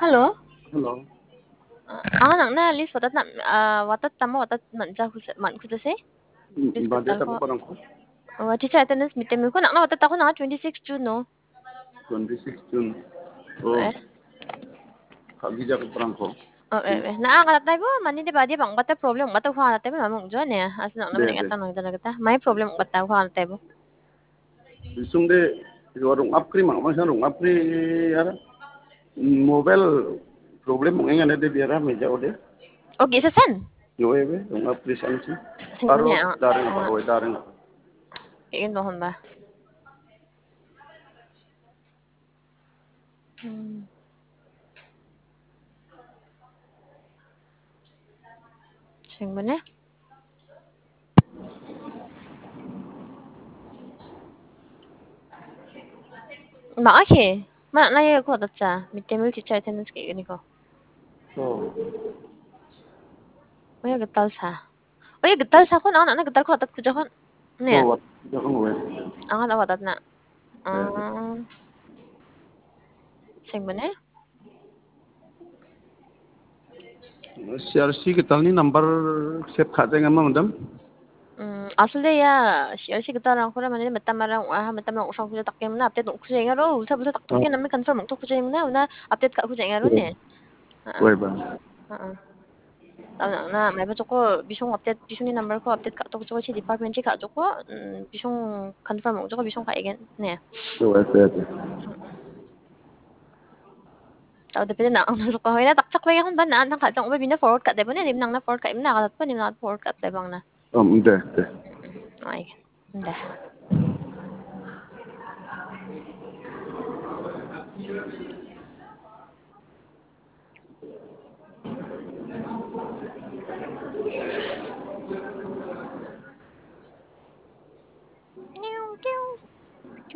Hello. Hello. Nang na list watat tama watat man ku se list Bade katal tak ko. parang ko. Teacher attendance meeting ko nang na watat ako na 26 June no. 26 June. Oh, Eh. kagi jak parang ko. Nakakalat tayo ba? Mani di ba di bang bata problem bata ko na tayo mamong John eh. As nang De naman de. ngata nang talaga ta. May problem bata ko na tayo. Isung de warung apri mang masa rung apri ara. Mobile problem mo nga de biara meja ode. Okay, sa san? No ebe rung apri sanchi. Singko Aro niya. daring pa hoy daring. Iyon mo ba? Singko niya. Maaki. Mana na ko tatsa. Meeting mo teacher attendance kayo ni ko. So, Oya getal sa. Oya getal sa ko na getal ko atat ko jakon. Niya. what jakong we. Ang awatat na. De de. Sing mana? CRC kita ni number save khate ngam madam. Asli ya, si kita orang Korea mana ni mata marang usang kuja takim na update kuja ngaro, usah tak takim na confirm untuk kuja na update kat kuja ngaro ni. Wei ba. Na may ba ko bisong update bisong ni number ko update kat to ko si department si kat ko bisong confirm ko bisong ka again ni. So de de. Tao depende na ang nalo ko na taktak ba yan ba na nang katong ba bina forward kat ba ni nang na forward kat na kalat pa ni na forward kat bang na. De de. Ay. Nda.